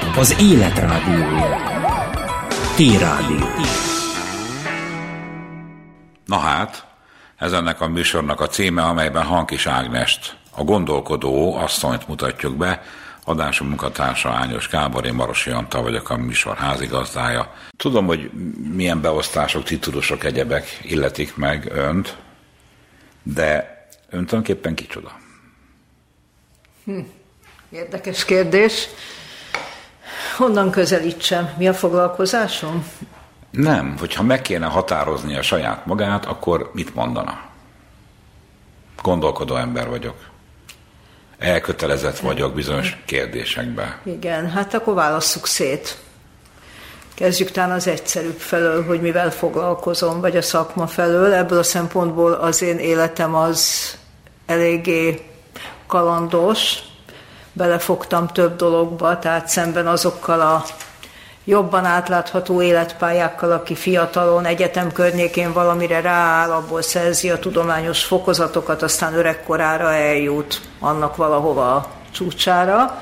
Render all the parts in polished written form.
az Élet Rádiója. T-Rádió. Na hát, ez ennek a műsornak a címe, amelyben Hankis Ágnest, a gondolkodó asszonyt mutatjuk be. Adásom munkatársa Ányos Gábor, én Marosi Antal vagyok, a műsor házigazdája. Tudom, hogy milyen beosztások, titulusok, egyebek illetik meg önt, de ön tulajdonképpen kicsoda? Érdekes kérdés. Honnan közelítsem? Mi a foglalkozásom? Nem, hogyha meg kéne határozni a saját magát, akkor mit mondana? Gondolkodó ember vagyok. Elkötelezett vagyok bizonyos kérdésekben. Igen, hát akkor válasszuk szét. Kezdjük talán az egyszerűbb felől, hogy mivel foglalkozom, vagy a szakma felől. Ebből a szempontból az én életem az eléggé kalandos. Belefogtam több dologba, tehát szemben azokkal a jobban átlátható életpályákkal, aki fiatalon, egyetem környékén valamire rááll, abból szerzi a tudományos fokozatokat, aztán öregkorára eljut annak valahova a csúcsára.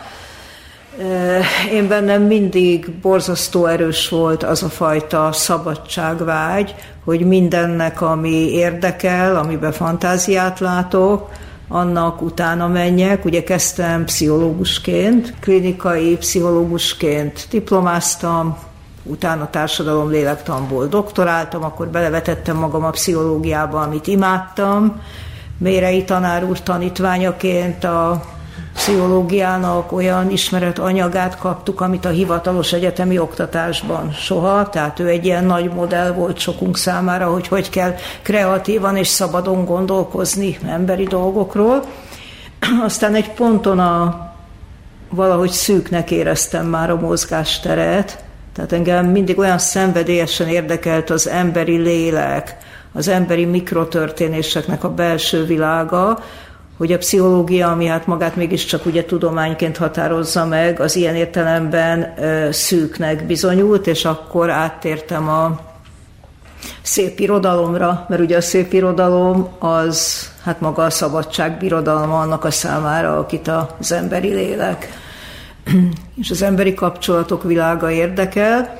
Én bennem mindig borzasztó erős volt az a fajta szabadságvágy, hogy mindennek, ami érdekel, amiben fantáziát látok, annak utána menjek. Ugye kezdtem pszichológusként, klinikai pszichológusként diplomáztam, utána társadalom-lélektanból doktoráltam, akkor belevetettem magam a pszichológiába, amit imádtam. Mérei tanár úr tanítványaként a pszichológiának olyan ismeret anyagát kaptuk, amit a hivatalos egyetemi oktatásban soha, tehát ő egy ilyen nagy modell volt sokunk számára, hogy kell kreatívan és szabadon gondolkozni emberi dolgokról. Aztán egy ponton valahogy szűknek éreztem már a mozgásteret, tehát engem mindig olyan szenvedélyesen érdekelt az emberi lélek, az emberi mikrotörténéseknek a belső világa, hogy a pszichológia, ami hát magát mégiscsak ugye tudományként határozza meg, az ilyen értelemben szűknek bizonyult, és akkor áttértem a szépirodalomra, mert ugye a szépirodalom az hát maga a szabadság birodalma annak a számára, akit az emberi lélek és az emberi kapcsolatok világa érdekel.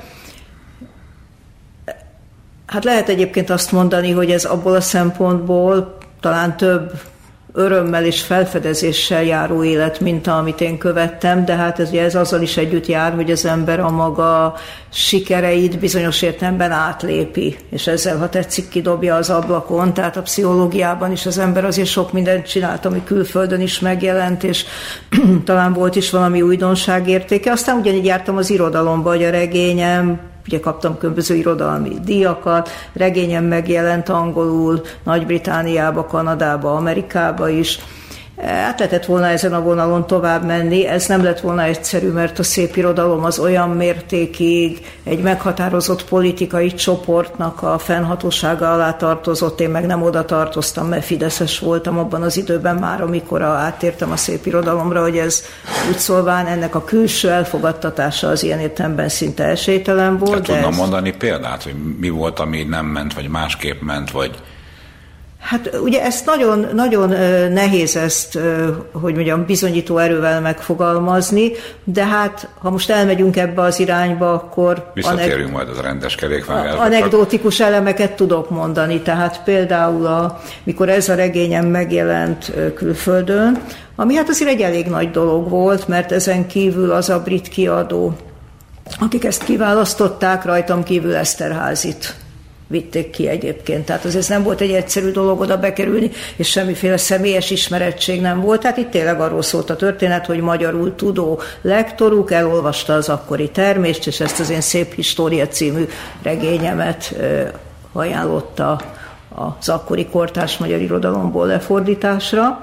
Hát lehet egyébként azt mondani, hogy ez abból a szempontból talán több örömmel és felfedezéssel járó élet, mint amit én követtem, de hát ez azzal is együtt jár, hogy az ember a maga sikereit bizonyos értelemben átlépi, és ezzel, ha tetszik, kidobja az ablakon. Tehát a pszichológiában is az ember azért sok mindent csinált, ami külföldön is megjelent, és talán volt is valami újdonságértéke. Aztán ugyanígy jártam az irodalomba, hogy a regényem, ugye kaptam különböző irodalmi díjakat, regényem megjelent angolul, Nagy-Britanniába, Kanadába, Amerikába is. Hát lehetett volna ezen a vonalon tovább menni, ez nem lett volna egyszerű, mert a szépirodalom az olyan mértékig egy meghatározott politikai csoportnak a fennhatósága alá tartozott, én meg nem oda tartoztam, mert fideszes voltam abban az időben már, amikor áttértem a szépirodalomra, hogy ez úgy szólván ennek a külső elfogadtatása az ilyen értelemben szinte esélytelen volt. Tudna mondani példát, hogy mi volt, ami nem ment, vagy másképp ment, vagy... Hát ugye ezt nagyon nehéz ezt, hogy mondjam, bizonyító erővel megfogalmazni, de hát ha most elmegyünk ebbe az irányba, akkor... Visszatérjünk majd az rendes kerékvágásba. Anekdotikus elemeket tudok mondani, tehát például mikor ez a regényem megjelent külföldön, ami hát azért egy elég nagy dolog volt, mert ezen kívül az a brit kiadó, akik ezt kiválasztották, rajtam kívül Eszterházit vitték ki egyébként. Tehát ez nem volt egy egyszerű dolog oda bekerülni, és semmiféle személyes ismerettség nem volt. Tehát itt tényleg arról szólt a történet, hogy magyarul tudó lektoruk elolvasta az akkori termést, és ezt az én Szép História című regényemet ajánlotta az akkori kortárs magyar irodalomból lefordításra.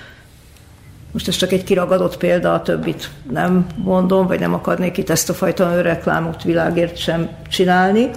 Most ez csak egy kiragadott példa, a többit nem mondom, vagy nem akarnék itt ezt a fajta önreklámot világért sem csinálni.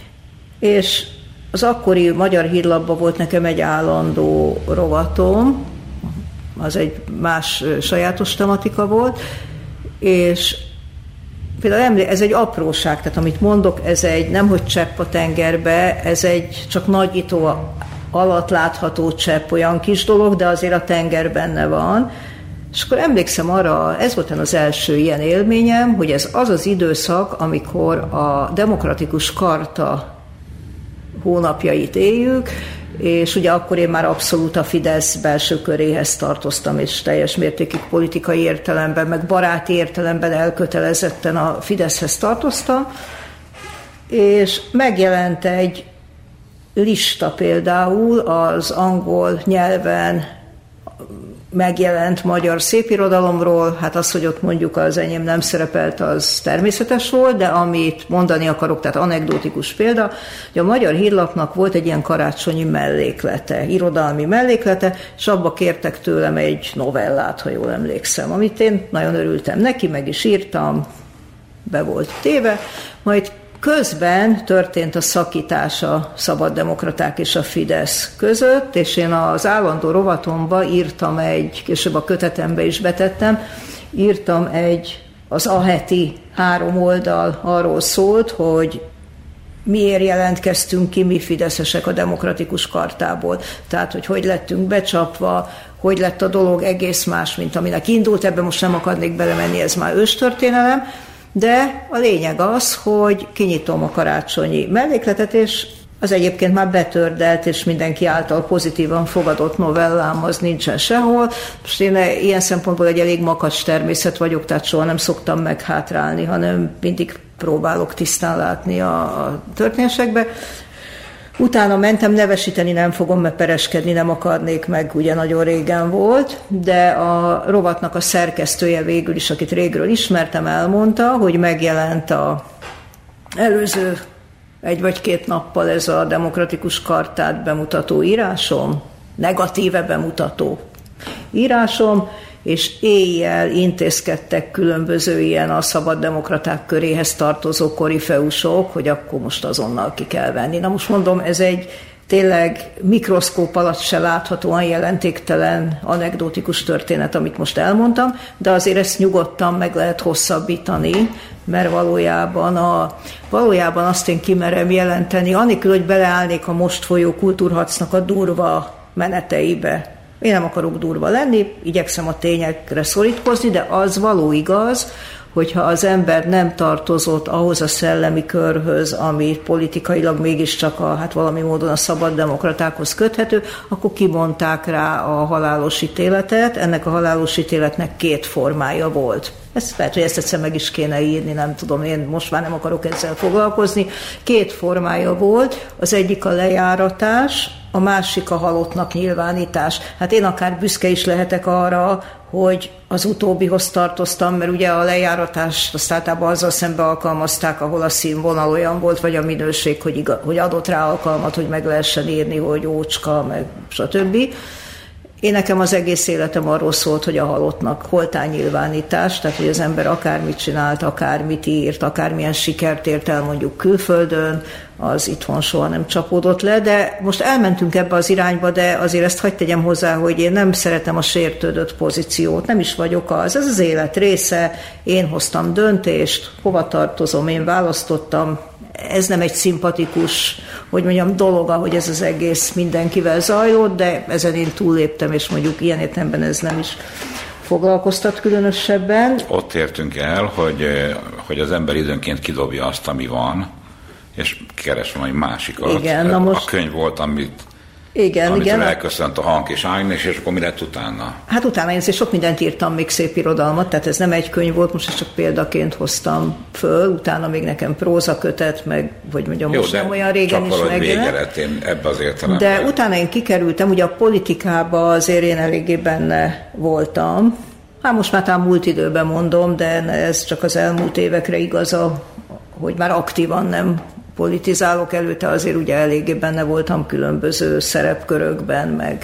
És az akkori Magyar Hírlapban volt nekem egy állandó rovatom, az egy más sajátos tematika volt, és például ez egy apróság, tehát amit mondok, ez egy nemhogy csepp a tengerbe, ez egy csak nagyító alatt látható csepp, olyan kis dolog, de azért a tenger benne van. És akkor emlékszem arra, ez volt az első ilyen élményem, hogy ez az az időszak, amikor a demokratikus karta hónapjait éljük, és ugye akkor én már abszolút a Fidesz belső köréhez tartoztam, és teljes mértékig politikai értelemben, meg baráti értelemben elkötelezetten a Fideszhez tartoztam, és megjelent egy lista például az angol nyelven megjelent magyar szépirodalomról, hát az, hogy ott mondjuk az enyém nem szerepelt, az természetes volt, de amit mondani akarok, tehát anekdotikus példa, hogy a Magyar Hírlapnak volt egy ilyen karácsonyi melléklete, irodalmi melléklete, és abba kértek tőlem egy novellát, ha jól emlékszem, amit én nagyon örültem neki, meg is írtam, be volt téve, majd közben történt a szakítás a szabaddemokraták és a Fidesz között, és én az állandó rovatomba írtam később a kötetembe is betettem, írtam az aheti 3 oldal arról szólt, hogy miért jelentkeztünk ki mi fideszesek a demokratikus kartából. Tehát, hogy lettünk becsapva, hogy lett a dolog egész más, mint aminek indult, ebben most nem akarnék belemenni, ez már őstörténelem, de a lényeg az, hogy kinyitom a karácsonyi mellékletet, és az egyébként már betördelt, és mindenki által pozitívan fogadott novellám, az nincsen sehol. Most én ilyen szempontból egy elég makacs természet vagyok, tehát soha nem szoktam meghátrálni, hanem mindig próbálok tisztán látni a történésekbe. Utána mentem, nevesíteni nem fogom, mert pereskedni nem akarnék, meg ugye nagyon régen volt, de a rovatnak a szerkesztője végül is, akit régről ismertem, elmondta, hogy megjelent az előző 1 vagy 2 nappal ez a demokratikus kartát bemutató írásom, negatíve bemutató írásom, és éjjel intézkedtek különböző ilyen a szabaddemokraták köréhez tartozó korifeusok, hogy akkor most azonnal ki kell venni. Na most mondom, ez egy tényleg mikroszkóp alatt se láthatóan jelentéktelen anekdotikus történet, amit most elmondtam, de azért ezt nyugodtan meg lehet hosszabbítani, mert valójában azt én kimerem jelenteni, anélkül, hogy beleállnék a most folyó kultúrharcnak a durva meneteibe. Én nem akarok durva lenni, igyekszem a tényekre szorítkozni, de az való igaz, hogyha az ember nem tartozott ahhoz a szellemi körhöz, ami politikailag mégiscsak valami módon a szabaddemokratákhoz köthető, akkor kimondták rá a halálos ítéletet. Ennek a halálos ítéletnek 2 formája volt. Lehet, hogy ezt egyszer meg is kéne írni, nem tudom, én most már nem akarok ezzel foglalkozni. 2 formája volt, az egyik a lejáratás, a másik a halottnak nyilvánítás. Hát én akár büszke is lehetek arra, hogy az utóbbihoz tartoztam, mert ugye a lejáratást azt általában azzal szembe alkalmazták, ahol a színvonal olyan volt, vagy a minőség, hogy adott rá alkalmat, hogy meg lehessen írni, hogy ócska, meg stb. Én nekem az egész életem arról szólt, hogy a halottnak holtánynyilvánítás, tehát hogy az ember akármit csinált, akármit írt, akármilyen sikert ért el mondjuk külföldön, az itthon soha nem csapódott le, de most elmentünk ebbe az irányba, de azért ezt hadd tegyem hozzá, hogy én nem szeretem a sértődött pozíciót, nem is vagyok az, ez az élet része, én hoztam döntést, hova tartozom, én választottam, ez nem egy szimpatikus, hogy mondjam, dolog, ahogy ez az egész mindenkivel zajlott, de ezen én túlléptem, és mondjuk ilyen értelemben ez nem is foglalkoztat különösebben. Ott értünk el, hogy az ember időnként kidobja azt, ami van, és keres valami másikat. Igen, na most... A könyv volt, amit Igen. elköszönt a Hank és Ágnes, és akkor mi lett utána? Hát utána én sok mindent írtam, még szép irodalmat, tehát ez nem egy könyv volt, most ezt csak példaként hoztam föl, utána még nekem prózakötet, meg, hogy mondjam, most nem olyan régen is megjelent. Én ebbe az értelemben. De utána én kikerültem, ugye a politikába azért én eléggé benne voltam. Hát most már talán múlt időben mondom, de ez csak az elmúlt évekre igaz, hogy már aktívan nem politizálok, előtte azért ugye eléggé benne voltam különböző szerepkörökben, meg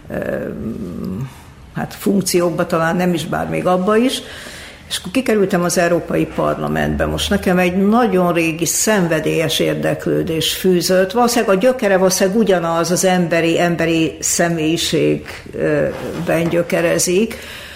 hát funkciókban talán nem is, bár még abba is, és akkor kikerültem az Európai Parlamentbe. Most nekem egy nagyon régi szenvedélyes érdeklődés fűzött, valószínűleg a gyökere ugyanaz, az emberi személyiségben gyökerezik.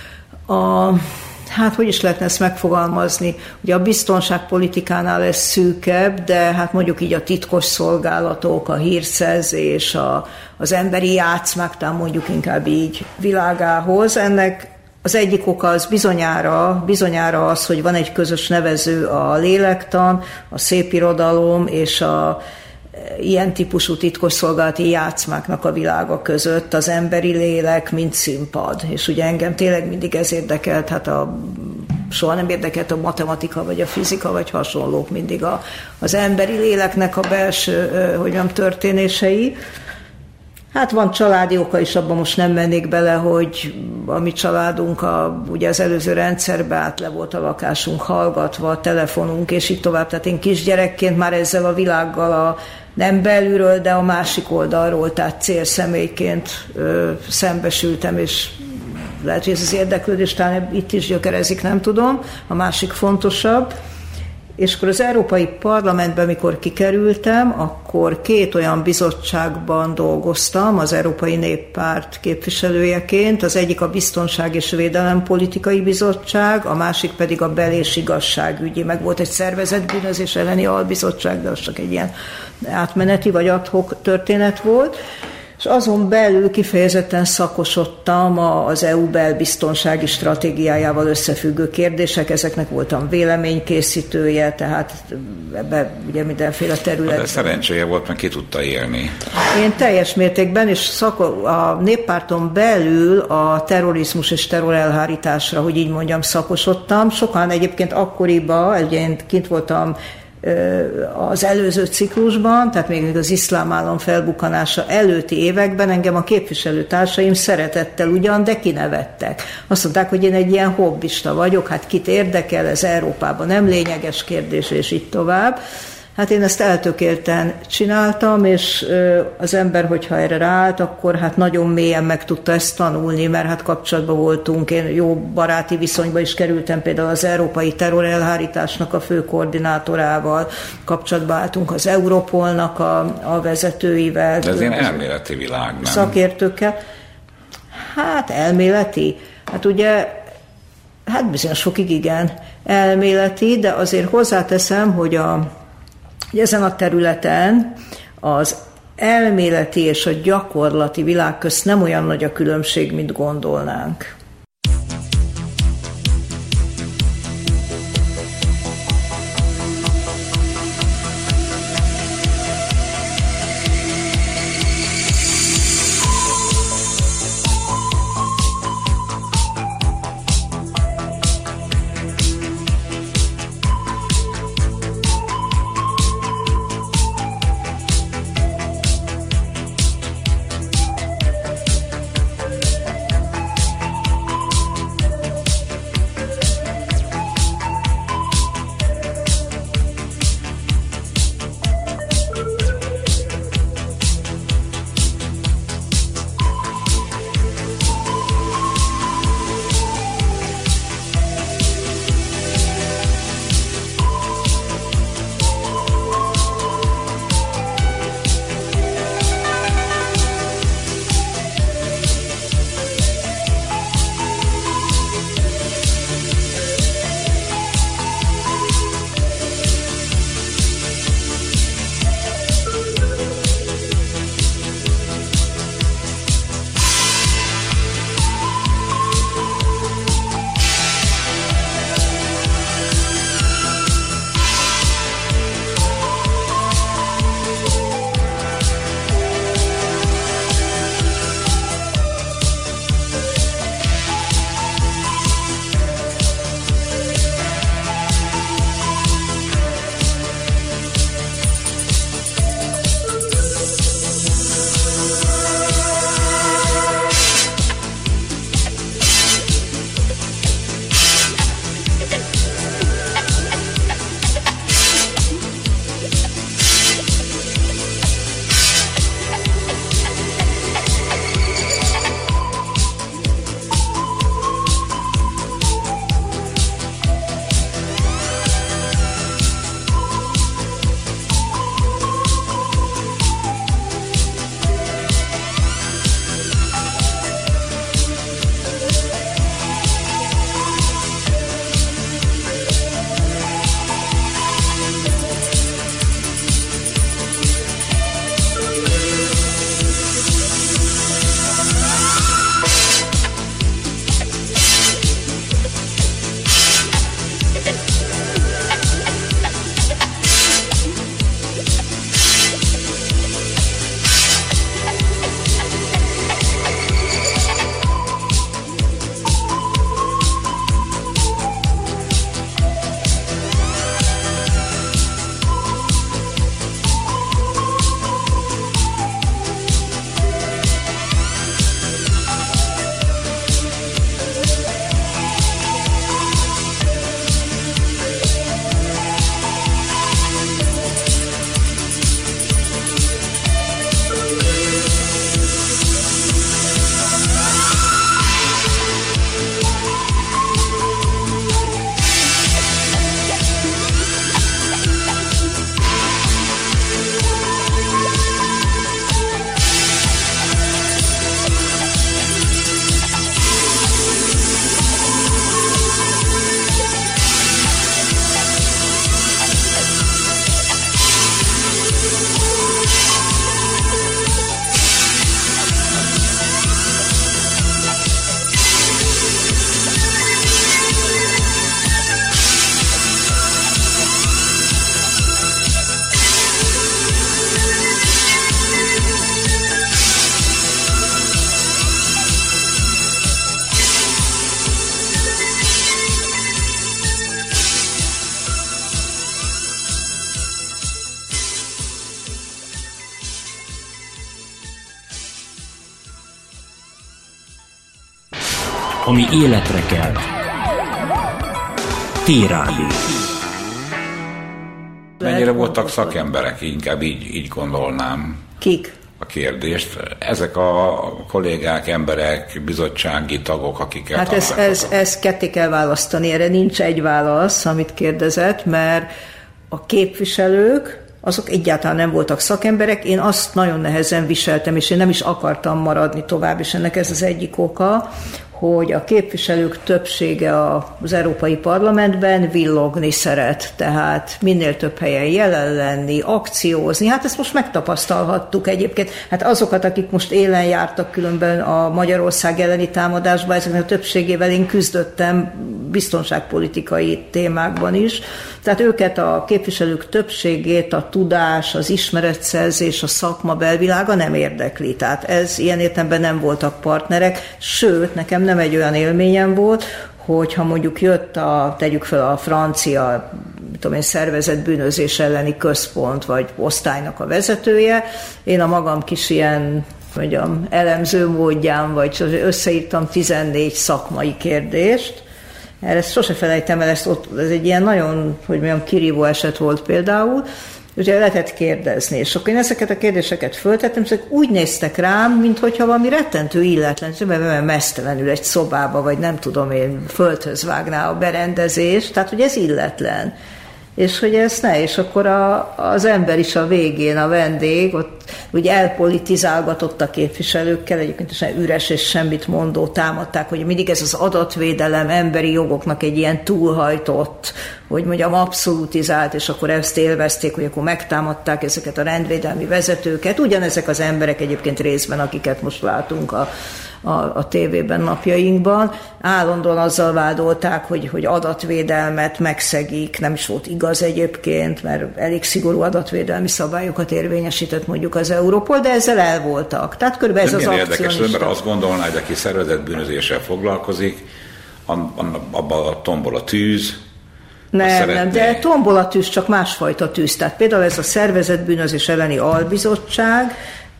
Hát hogy is lehetne ezt megfogalmazni? Ugye a biztonságpolitikánál ez szűkebb, de hát mondjuk így a titkos szolgálatok, a hírszerzés, az emberi játszmák, talán mondjuk inkább így világához. Ennek Az egyik oka az bizonyára az, hogy van egy közös nevező a lélektan, a szépirodalom és a ilyen típusú titkosszolgálati játszmáknak a világa között, az emberi lélek, mint színpad. És ugye engem tényleg mindig ez érdekelt, hát soha nem érdekelt a matematika, vagy a fizika, vagy hasonlók, mindig az emberi léleknek a belső, történései. Hát van családi oka is, abban most nem mennék bele, hogy a mi családunk ugye az előző rendszerbe át le volt a lakásunk hallgatva, a telefonunk, és így tovább. Tehát én kisgyerekként már ezzel a világgal nem belülről, de a másik oldalról, tehát célszemélyként szembesültem, és lehet, hogy ez az érdeklődés talán itt is gyökerezik, nem tudom, a másik fontosabb. És akkor az Európai Parlamentben, amikor kikerültem, akkor 2 olyan bizottságban dolgoztam, az Európai Néppárt képviselőjeként, az egyik a Biztonság és Védelempolitikai Bizottság, a másik pedig a Bel- és Igazságügyi, meg volt egy szervezetbűnözés elleni albizottság, de az csak egy ilyen átmeneti vagy ad-hoc történet volt. És azon belül kifejezetten szakosodtam az EU belbiztonsági stratégiájával összefüggő kérdések, ezeknek voltam véleménykészítője, tehát ebbe ugye mindenféle terület. De szerencséje volt, mert ki tudta élni. Én teljes mértékben, és a néppárton belül a terrorizmus és terrorelhárításra, hogy így mondjam, szakosodtam. Sokan egyébként akkoriban, ugye én kint voltam az előző ciklusban, tehát még az iszlám állam felbukkanása előtti években engem a képviselőtársaim szeretettel ugyan, de kinevettek. Azt mondták, hogy én egy ilyen hobbista vagyok, hát kit érdekel, ez Európában nem lényeges kérdés, és így tovább. Hát én ezt eltökélten csináltam, és az ember, hogyha erre ráállt, akkor hát nagyon mélyen meg tudta ezt tanulni, mert hát kapcsolatban voltunk, én jó baráti viszonyba is kerültem például az európai terrorelhárításnak a főkoordinátorával, kapcsolatba álltunk az Europolnak a vezetőivel. De ez ilyen elméleti világ, nem? Szakértőkkel. Hát elméleti. Hát ugye, hát bizonyos sokig igen elméleti, de azért hozzáteszem, hogy ezen a területen az elméleti és a gyakorlati világ közt nem olyan nagy a különbség, mint gondolnánk. ami életre kell. T-Rádió. Mennyire voltak szakemberek, inkább így gondolnám. Kik? A kérdést. Ezek a kollégák, emberek, bizottsági tagok, akikkel Hát ezt ketté kell választani, erre nincs egy válasz, amit kérdezett, mert a képviselők, azok egyáltalán nem voltak szakemberek, én azt nagyon nehezen viseltem, és én nem is akartam maradni tovább, és ennek ez az egyik oka, hogy a képviselők többsége az Európai Parlamentben villogni szeret, tehát minél több helyen jelen lenni, akciózni. Hát ezt most megtapasztalhattuk egyébként. Hát azokat, akik most élen jártak különben a Magyarország elleni támadásban, ezeknek a többségével én küzdöttem biztonságpolitikai témákban is. Tehát őket, a képviselők többségét a tudás, az ismeretszerzés, a szakma belvilága nem érdekli. Tehát ez ilyen értelemben nem voltak partnerek, sőt, nekem nem egy olyan élményem volt, hogyha mondjuk jött tegyük fel a francia szervezett bűnözés elleni központ, vagy osztálynak a vezetője, én a magam kis ilyen elemző módján, vagy összeírtam 14 szakmai kérdést. Ezt sose felejtem el, ez egy ilyen nagyon, kirívó eset volt például, ugye lehetett kérdezni, és akkor én ezeket a kérdéseket föltettem, és úgy néztek rám, minthogyha valami rettentő illetlen, mert mesztelenül egy szobába, vagy nem tudom én, földhöz vágná a berendezést, tehát hogy ez illetlen. És hogy ez ne, és akkor az ember is a végén, a vendég, ott ugye elpolitizálgatott a képviselőkkel, egyébként is üres és semmit mondó támadták, hogy mindig ez az adatvédelem emberi jogoknak egy ilyen túlhajtott, hogy mondjam, abszolutizált, és akkor ezt élvezték, hogy akkor megtámadták ezeket a rendvédelmi vezetőket. Ugyanezek az emberek egyébként részben, akiket most látunk a tévében napjainkban, állandóan azzal vádolták, hogy adatvédelmet megszegik, nem is volt igaz egyébként, mert elég szigorú adatvédelmi szabályokat érvényesített mondjuk az Europol, de ezzel el voltak. Tehát körülbelül ez az érdekes, mert azt gondolná, hogy aki szervezett bűnözéssel foglalkozik, abban a tombol a tűz. Nem, de tombol a tűz, csak másfajta tűz. Tehát például ez a szervezett bűnözés elleni albizottság,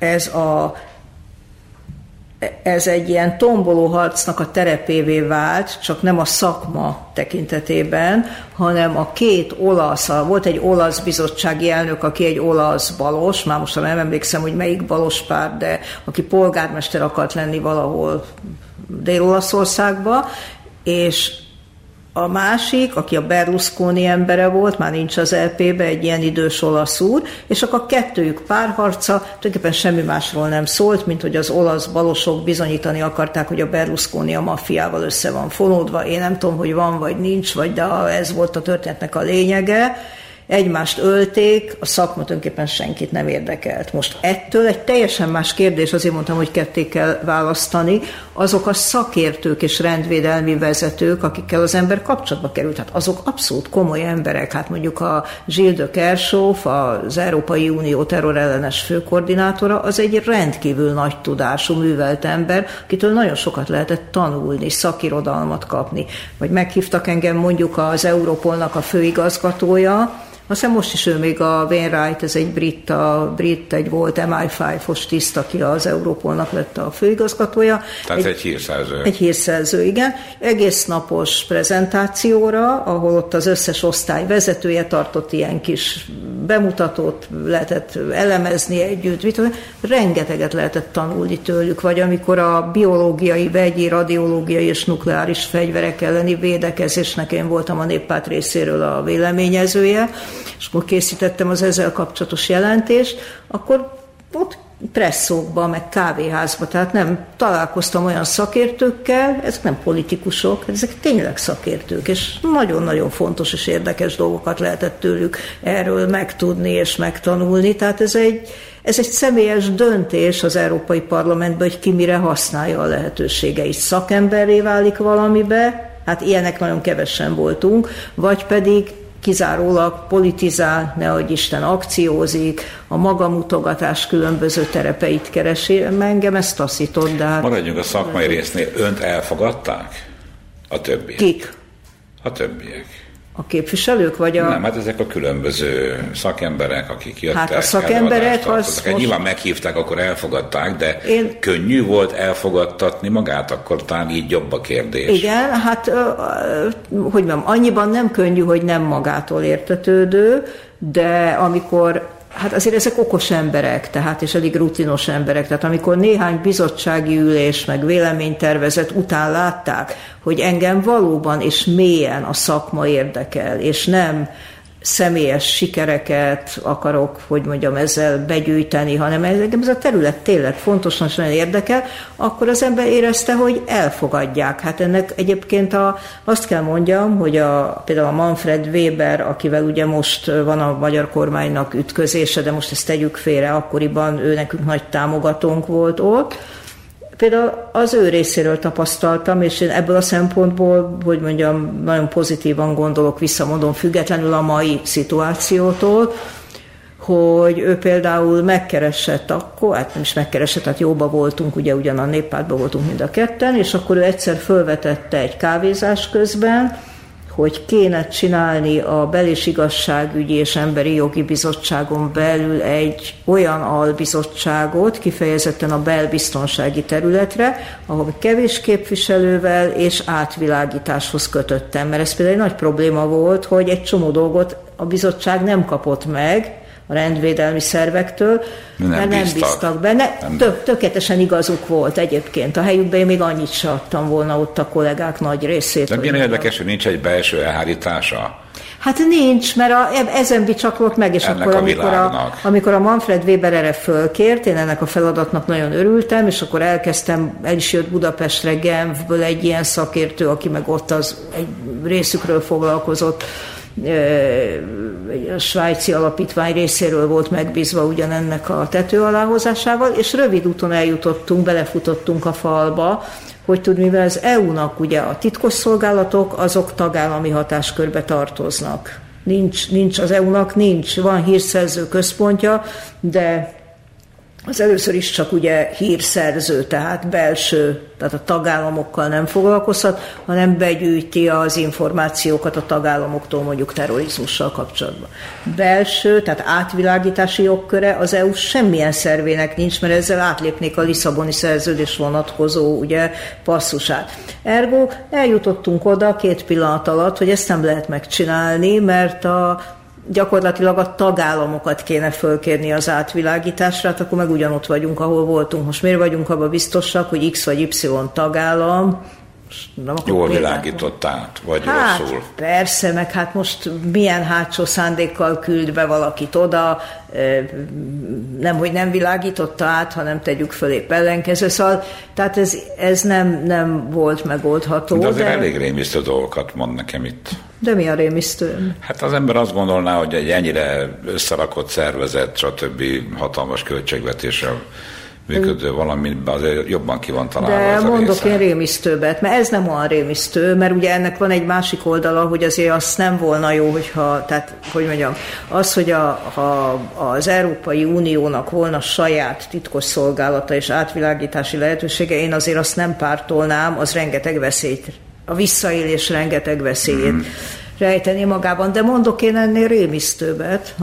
ez egy ilyen tombolóharcnak a terepévé vált, csak nem a szakma tekintetében, hanem a két olasz, volt egy olasz bizottsági elnök, aki egy olasz balos, már most nem emlékszem, hogy melyik balos párt, de aki polgármester akart lenni valahol Dél-Olaszországba, és a másik, aki a Berlusconi embere volt, már nincs az LP-be, egy ilyen idős olasz úr, és akkor a kettőjük párharca tulajdonképpen semmi másról nem szólt, mint hogy az olasz balosok bizonyítani akarták, hogy a Berlusconi a maffiával össze van fonódva. Én nem tudom, hogy van vagy nincs, de ez volt a történetnek a lényege. Egymást ölték, a szakma tulajdonképpen senkit nem érdekelt. Most ettől egy teljesen más kérdés, azért mondtam, hogy ketté kell választani, azok a szakértők és rendvédelmi vezetők, akikkel az ember kapcsolatba került. Hát azok abszolút komoly emberek, hát mondjuk a Gilles de Kerchove, az Európai Unió terrorellenes főkoordinátora, az egy rendkívül nagy tudású, művelt ember, akitől nagyon sokat lehetett tanulni, szakirodalmat kapni. Vagy meghívtak engem mondjuk az Europolnak a főigazgatója, aztán most is ő még a Wainwright, ez egy brit, egy volt MI5-os tiszt, aki az Europolnak lett a főigazgatója. Tehát egy hírszerző. Egy hírszerző, igen. Egész napos prezentációra, ahol ott az összes osztály vezetője tartott ilyen kis bemutatót, lehetett elemezni együtt, rengeteget lehetett tanulni tőlük, vagy amikor a biológiai, vegyi, radiológiai és nukleáris fegyverek elleni védekezésnek én voltam a Néppárt részéről a véleményezője, és akkor készítettem az ezzel kapcsolatos jelentést, akkor ott presszókban, meg kávéházban, tehát nem találkoztam olyan szakértőkkel, ezek nem politikusok, ezek tényleg szakértők, és nagyon-nagyon fontos és érdekes dolgokat lehetett tőlük erről megtudni és megtanulni, tehát ez egy személyes döntés az Európai Parlamentben, hogy ki mire használja a lehetőségeit. Szakemberré válik valamibe, hát ilyenek nagyon kevesen voltunk, vagy pedig kizárólag politizál, nehogy Isten akciózik, a magamutogatás különböző terepeit keresi. Engem ezt taszított, de hát... Maradjunk a szakmai résznél. Önt elfogadták? A többiek. Kik? A többiek. A képviselők, vagy a... Nem, hát ezek a különböző szakemberek, akik jöttek. Hát a szakemberek most... Nyilván meghívták, akkor elfogadták, de könnyű volt elfogadtatni magát, akkor talán így jobb a kérdés. Igen, hát, hogy mondjam, annyiban nem könnyű, hogy nem magától értetődő, de amikor... Hát azért ezek okos emberek, tehát és elég rutinos emberek, tehát amikor néhány bizottsági ülés meg véleménytervezet után látták, hogy engem valóban és mélyen a szakma érdekel, és nem személyes sikereket akarok, hogy mondjam, ezzel begyűjteni, hanem ez a terület tényleg fontosan és nagyon érdekel, akkor az ember érezte, hogy elfogadják. Hát ennek egyébként azt kell mondjam, hogy például a Manfred Weber, akivel ugye most van a magyar kormánynak ütközése, de most ezt tegyük félre, akkoriban ő nekünk nagy támogatónk volt ott. Például az ő részéről tapasztaltam, és én ebből a szempontból, hogy mondjam, nagyon pozitívan gondolok vissza, mondom, függetlenül a mai szituációtól, hogy ő például megkeresett akkor, hát nem is megkeresett, hát jóba voltunk, ugye ugyan a Néppártban voltunk mind a ketten, és akkor ő egyszer fölvetette egy kávézás közben, hogy kéne csinálni a Bel- és Igazságügyi és Emberi Jogi Bizottságon belül egy olyan albizottságot, kifejezetten a belbiztonsági területre, ahol kevés képviselővel és átvilágításhoz kötöttem. Mert ez például egy nagy probléma volt, hogy egy csomó dolgot a bizottság nem kapott meg a rendvédelmi szervektől, mert nem bíztak benne. Tökéletesen igazuk volt egyébként. A helyükben én még annyit se adtam volna ott a kollégák nagy részét. De milyen érdekes, hogy nincs egy belső elhárítása? Hát nincs, mert ezen bicsaklott meg, és ennek akkor, amikor a Manfred Weber erre fölkért, én ennek a feladatnak nagyon örültem, és akkor elkezdtem, el is jött Budapestre, Genfből egy ilyen szakértő, aki meg ott egy részükről foglalkozott, a svájci alapítvány részéről volt megbízva ugyanennek a tető aláhozásával, és rövid úton eljutottunk, belefutottunk a falba, hogy tudni, mivel az EU-nak ugye a titkosszolgálatok, azok tagállami hatáskörbe tartoznak. Nincs az EU-nak, van hírszerző központja, de az először is csak ugye hírszerző, tehát belső, tehát a tagállamokkal nem foglalkozhat, hanem begyűjti az információkat a tagállamoktól mondjuk terrorizmussal kapcsolatban. Belső, tehát átvilágítási jogköre az EU semmilyen szervének nincs, mert ezzel átlépnék a Lisszaboni szerződés vonatkozó ugye passzusát. Ergo eljutottunk oda 2 pillanat alatt, hogy ezt nem lehet megcsinálni, mert gyakorlatilag a tagállamokat kéne fölkérni az átvilágításra, hát akkor meg ugyanott vagyunk, ahol voltunk. Most miért vagyunk abban biztosak, hogy X vagy Y tagállam jól világított át, vagy rosszul? Persze, meg hát most milyen hátsó szándékkal küld be valakit oda, nemhogy nem világította át, hanem tegyük föl épp ellenkező. Szóval, tehát ez nem volt megoldható. De azért elég rémisztő dolgokat mond nekem itt. De mi a rémisztő? Hát az ember azt gondolná, hogy egy ennyire összerakott szervezet, stb. Hatalmas költségvetéssel működő valamiben azért jobban ki van találva. De ez a mondok része. én rémisztőbbet, mert ez nem olyan rémisztő, mert ugye ennek van egy másik oldala, hogy azért az nem volna jó, hogyha, tehát, hogy mondjam, az, hogy ha az Európai Uniónak volna saját titkosszolgálata és átvilágítási lehetősége, én azért azt nem pártolnám, az rengeteg veszélyt, a visszaélés rengeteg veszélyét rejteni magában, de mondok én ennél rémisztőbbet,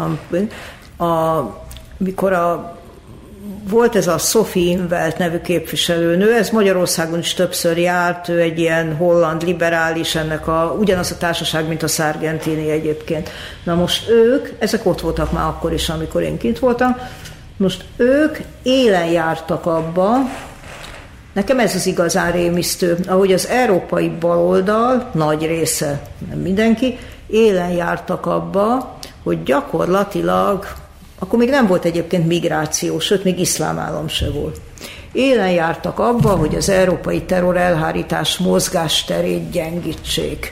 mikor volt ez a Sophie Invelt nevű képviselőnő, ez Magyarországon is többször járt, ő egy ilyen holland liberális, ugyanaz a társaság, mint a Sargentini egyébként. Na most ezek ott voltak már akkor is, amikor én kint voltam, most ők élen jártak abba, nekem ez az igazán rémisztő, ahogy az európai baloldal, nagy része, nem mindenki, élen jártak abba, hogy gyakorlatilag, akkor még nem volt egyébként migráció, sőt, még iszlám állam se volt. Élen jártak abba, hogy az európai terror elhárítás mozgásterét gyengítsék.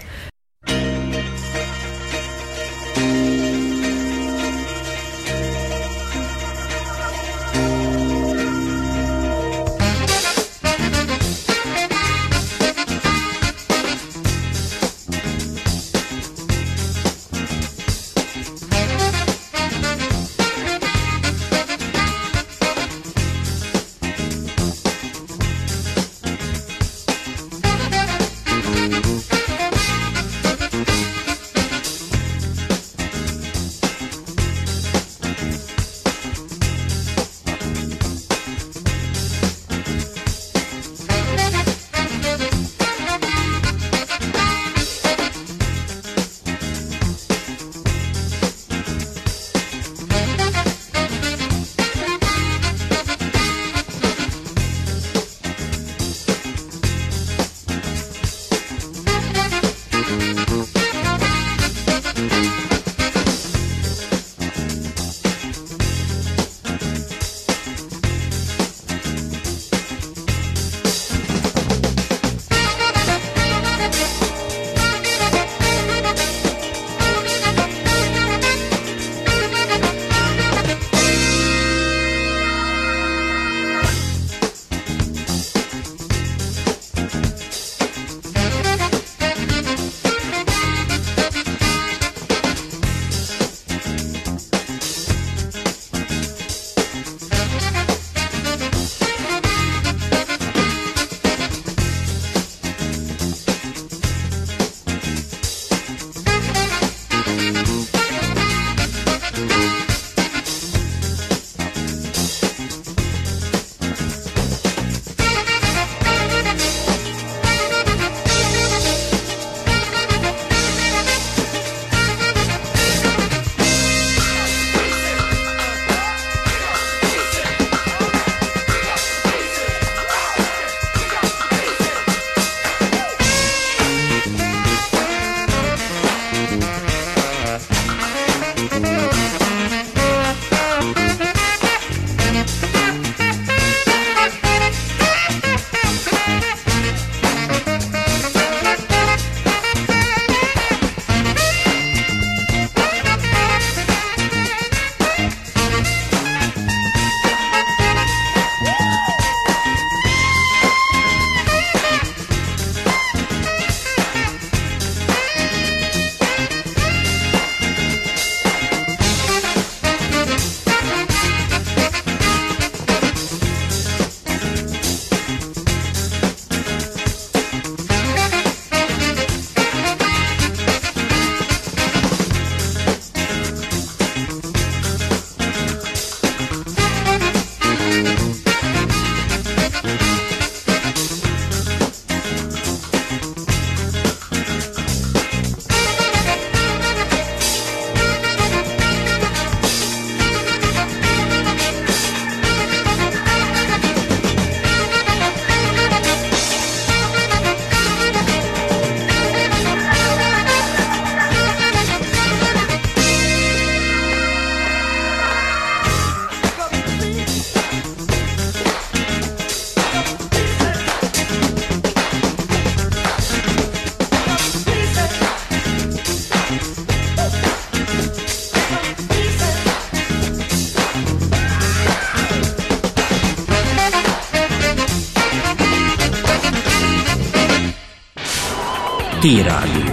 T-Rádió,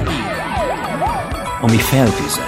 ami feltüzel.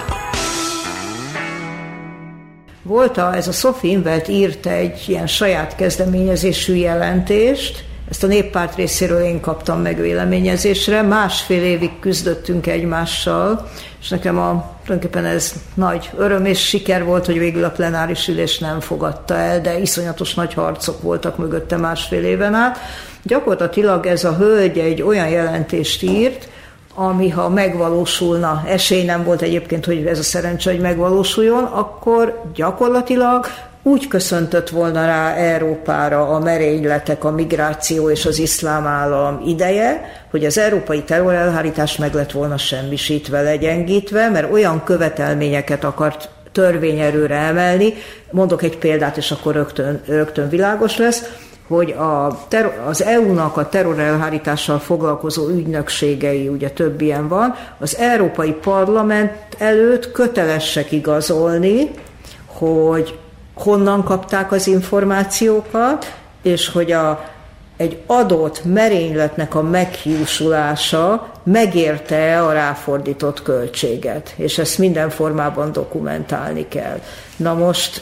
Ez a Sophie Invert írt egy ilyen saját kezdeményezésű jelentést, ezt a Néppárt részéről én kaptam meg véleményezésre, 1,5 évig küzdöttünk egymással, és nekem tulajdonképpen ez nagy öröm és siker volt, hogy végül a plenáris ülés nem fogadta el, de iszonyatos nagy harcok voltak mögötte 1,5 éven át. Gyakorlatilag ez a hölgy egy olyan jelentést írt, ami ha megvalósulna, esély nem volt egyébként, hogy ez a szerencse, hogy megvalósuljon, akkor gyakorlatilag úgy köszöntött volna rá Európára a merényletek, a migráció és az iszlám állam ideje, hogy az európai terrorelhárítás meg lett volna semmisítve, legyengítve, mert olyan követelményeket akart törvényerőre emelni. Mondok egy példát, és akkor rögtön világos lesz, hogy az EU-nak a terrorelhárítással foglalkozó ügynökségei, ugye több ilyen van, az Európai Parlament előtt kötelesek igazolni, hogy honnan kapták az információkat, és hogy egy adott merényletnek a meghiúsulása megérte a ráfordított költséget, és ezt minden formában dokumentálni kell. Na most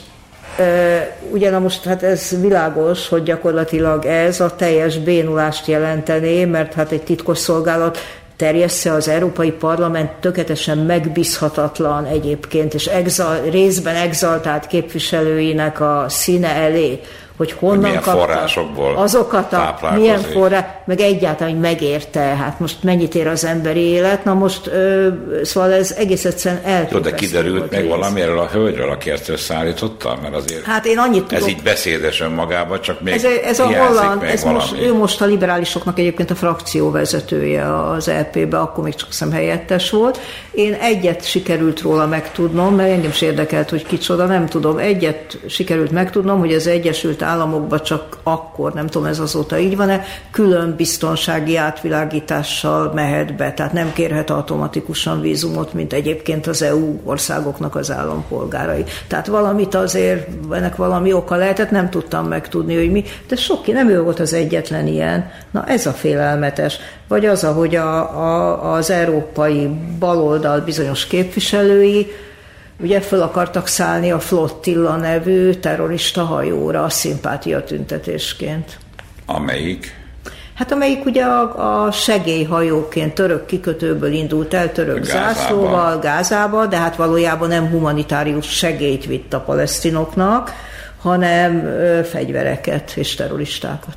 hát ez világos, hogy gyakorlatilag ez a teljes bénulást jelentené, mert hát egy titkosszolgálat terjessze az Európai Parlament tökéletesen megbízhatatlan egyébként, és részben exaltált képviselőinek a színe elé, hogy honnan kapta forrásokból azokat milyen forrás, meg egyáltalán, hogy megérte, hát most mennyit ér az emberi élet, na most szóval ez egész egyszerűen elképesztő. Jó, de kiderült meg valami erről a hölgyről, aki ezt összeállította? Mert azért hát én annyit tudok, ez így beszédes önmagában, csak még ez a holland, ő most a liberálisoknak egyébként a frakcióvezetője az EP-be, akkor még csak hiszem helyettes volt. Én egyet sikerült róla megtudnom, mert engem is érdekelt, hogy kicsoda, nem tudom, egyet sikerült megtudnom, hogy az Egyesült Államokban csak akkor, nem tudom, ez azóta így van-e, külön biztonsági átvilágítással mehet be, tehát nem kérhet automatikusan vízumot, mint egyébként az EU országoknak az állampolgárai. Tehát valamit azért, ennek valami oka lehetett, nem tudtam megtudni, hogy mi, de nem ő volt az egyetlen ilyen. Na ez a félelmetes. Vagy az, ahogy az európai baloldal bizonyos képviselői ugye föl akartak szállni a Flottilla nevű terrorista hajóra a szimpátia tüntetésként. Amelyik? Hát amelyik ugye a segélyhajóként török kikötőből indult el, török zászlóval, Gázába, de hát valójában nem humanitárius segélyt vitt a palesztinoknak, hanem fegyvereket és terroristákat.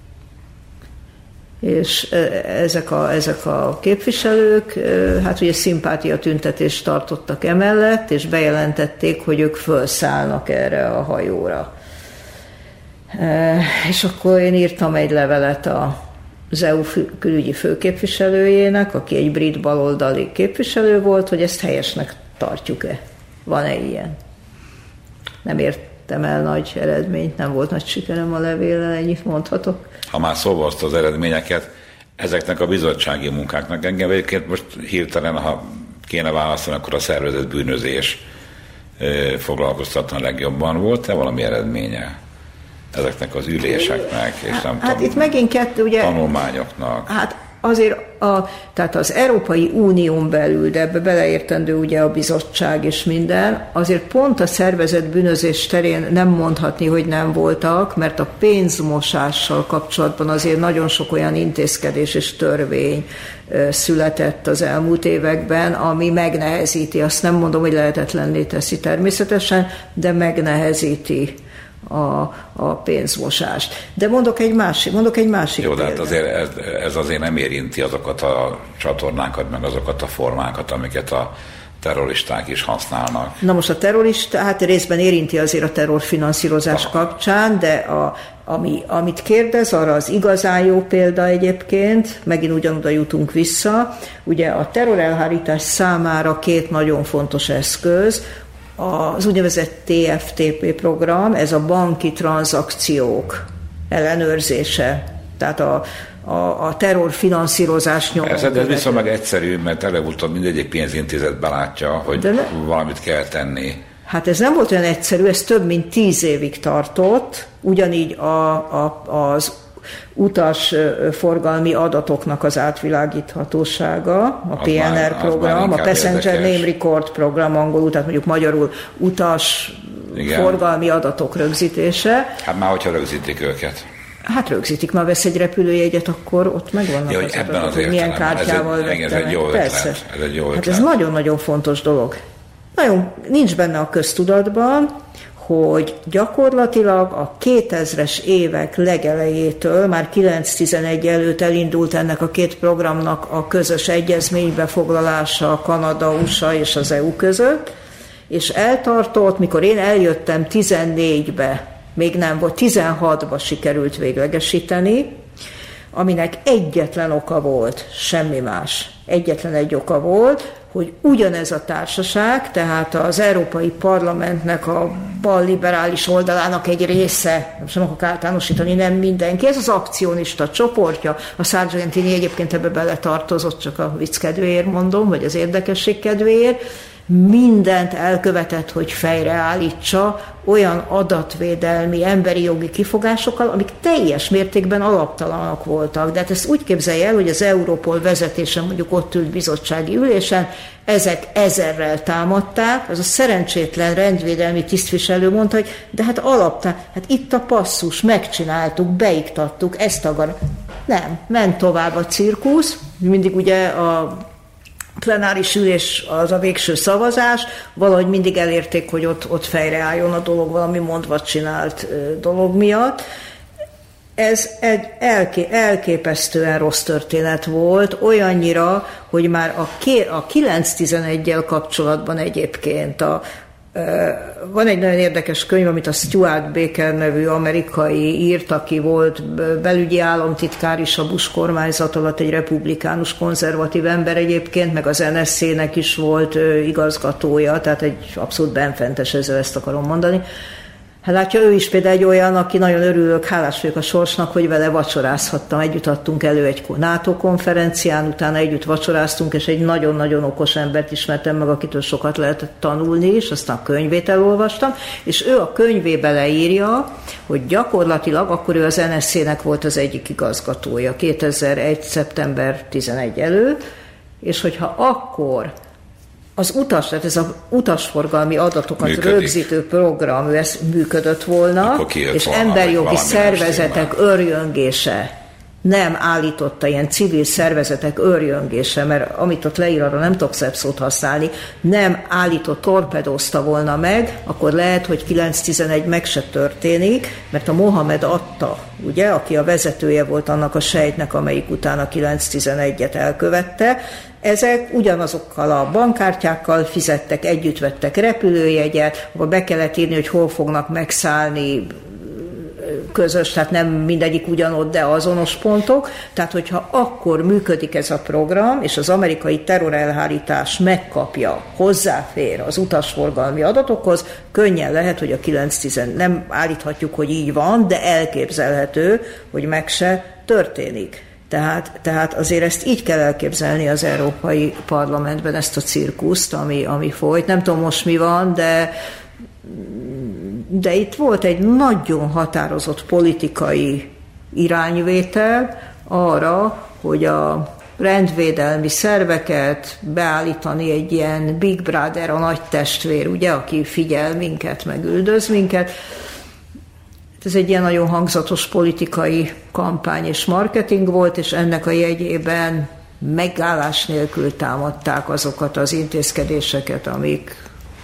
És ezek a képviselők, hát ugye szimpátiatüntetést tartottak emellett, és bejelentették, hogy ők felszállnak erre a hajóra. És akkor én írtam egy levelet az EU külügyi főképviselőjének, aki egy brit baloldali képviselő volt, hogy ezt helyesnek tartjuk-e. Van-e ilyen? Nem értem el nagy eredményt, nem volt nagy sikerem a levéllel, ennyit mondhatok. Ha már szóval azt az eredményeket, ezeknek a bizottsági munkáknak engem egyébként most hirtelen, ha kéne válaszolni, akkor a szervezett bűnözés foglalkoztatna legjobban. Volt-e valami eredménye ezeknek az üléseknek, és nem hát tudom, itt megint ugye, tanulmányoknak? Hát azért tehát az Európai Unión belül, de ebbe beleértendő ugye a bizottság és minden, azért pont a szervezett bűnözés terén nem mondhatni, hogy nem voltak, mert a pénzmosással kapcsolatban azért nagyon sok olyan intézkedés és törvény született az elmúlt években, ami megnehezíti, azt nem mondom, hogy lehetetlenné teszi természetesen, de megnehezíti a pénzmosást. De mondok egy másik Jó, de hát példát. azért ez azért nem érinti azokat a csatornákat, meg azokat a formákat, amiket a terroristák is használnak. Na most a terrorista, hát részben érinti azért a terrorfinanszírozás kapcsán, de amit kérdez, arra az igazán jó példa egyébként, megint ugyanoda jutunk vissza, ugye a terrorelhárítás számára két nagyon fontos eszköz, az úgynevezett TFTP program, ez a banki tranzakciók ellenőrzése, tehát a terrorfinanszírozás nyomon. Ez viszont meg egyszerű, mert előbb-utóbb mindegyik pénzintézet belátja, hogy valamit kell tenni. Hát ez nem volt olyan egyszerű, ez több mint 10 évig tartott, ugyanígy az utasforgalmi adatoknak az átvilágíthatósága, a PNR program, a Passenger Name Record program angolul, tehát mondjuk magyarul utasforgalmi adatok rögzítése. Hát már hogyha rögzítik őket. Hát rögzítik, már vesz egy repülőjegyet, akkor ott megvannak az adatok, hogy milyen kártyával vettem. Ez egy jó Persze. Ez egy jó ötlet. Hát ez nagyon-nagyon fontos dolog. Nincs benne a köztudatban, hogy gyakorlatilag a 2000-es évek legelejétől, már 9-11 előtt elindult ennek a két programnak a közös egyezménybefoglalása Kanada, USA és az EU között, és eltartott, mikor én eljöttem 14-be, még nem volt, 16-ba sikerült véglegesíteni, aminek egyetlen oka volt, semmi más. Egyetlen egy oka volt, hogy ugyanez a társaság, tehát az Európai Parlamentnek a balliberális oldalának egy része, most nem akarok általánosítani, nem mindenki, ez az akcionista csoportja, a Sargentini egyébként ebbe beletartozott, csak a vicc kedvéért mondom, vagy az érdekesség kedvéért, mindent elkövetett, hogy fejreállítsa olyan adatvédelmi, emberi jogi kifogásokkal, amik teljes mértékben alaptalanok voltak. De hát ezt úgy képzelje el, hogy az Europol vezetése mondjuk ott ült bizottsági ülésen, ezek 1000-rel támadták, az a szerencsétlen rendvédelmi tisztviselő mondta, hogy de hát hát itt a passzus, megcsináltuk, beiktattuk, ezt akar. Nem, ment tovább a cirkusz, mindig ugye a plenáris ülés az a végső szavazás, valahogy mindig elérték, hogy ott fejreálljon a dolog valami mondva csinált dolog miatt. Ez egy elképesztően rossz történet volt, olyannyira, hogy már a 9-11-jel kapcsolatban egyébként van egy nagyon érdekes könyv, amit a Stuart Baker nevű amerikai írt, aki volt belügyi államtitkár is a Bush kormányzat alatt, egy republikánus konzervatív ember egyébként, meg az NSZ-nek is volt igazgatója, tehát egy abszolút benfentes, ezzel ezt akarom mondani. Hát látja, ő is például egy olyan, aki nagyon örülök, hálás vagyok a sorsnak, hogy vele vacsorázhattam. Együtt adtunk elő egy NATO konferencián, utána együtt vacsoráztunk, és egy nagyon-nagyon okos embert ismertem meg, akitől sokat lehetett tanulni is, aztán a könyvét elolvastam, és ő a könyvébe leírja, hogy gyakorlatilag akkor ő az NSZ-nek volt az egyik igazgatója, 2001. szeptember 11 előtt, és hogyha akkor tehát ez az utasforgalmi adatokat rögzítő program, ez működött volna, és emberjogi szervezetek örjöngése nem állította ilyen civil szervezetek őrjöngése, mert amit ott leír, arra nem tudok szebb szót használni, nem állított, torpedózta volna meg, akkor lehet, hogy 9/11 meg se történik, mert a Mohamed Atta, ugye, aki a vezetője volt annak a sejtnek, amelyik utána 9/11-et elkövette, ezek ugyanazokkal a bankkártyákkal fizettek, együtt vettek repülőjegyet, akkor be kellett írni, hogy hol fognak megszállni, közös, tehát nem mindegyik ugyanott, de azonos pontok. Tehát, hogyha akkor működik ez a program, és az amerikai terrorelhárítás megkapja, hozzáfér az utasforgalmi adatokhoz, könnyen lehet, hogy a 9/11, nem állíthatjuk, hogy így van, de elképzelhető, hogy meg se történik. Tehát azért ezt így kell elképzelni az Európai Parlamentben, ezt a cirkuszt, ami folyt. Nem tudom most mi van, de itt volt egy nagyon határozott politikai irányvétel arra, hogy a rendvédelmi szerveket beállítani egy ilyen Big Brother, a nagy testvér, ugye, aki figyel minket, meg üldöz minket. Ez egy ilyen nagyon hangzatos politikai kampány és marketing volt, és ennek a jegyében megállás nélkül támadták azokat az intézkedéseket, amik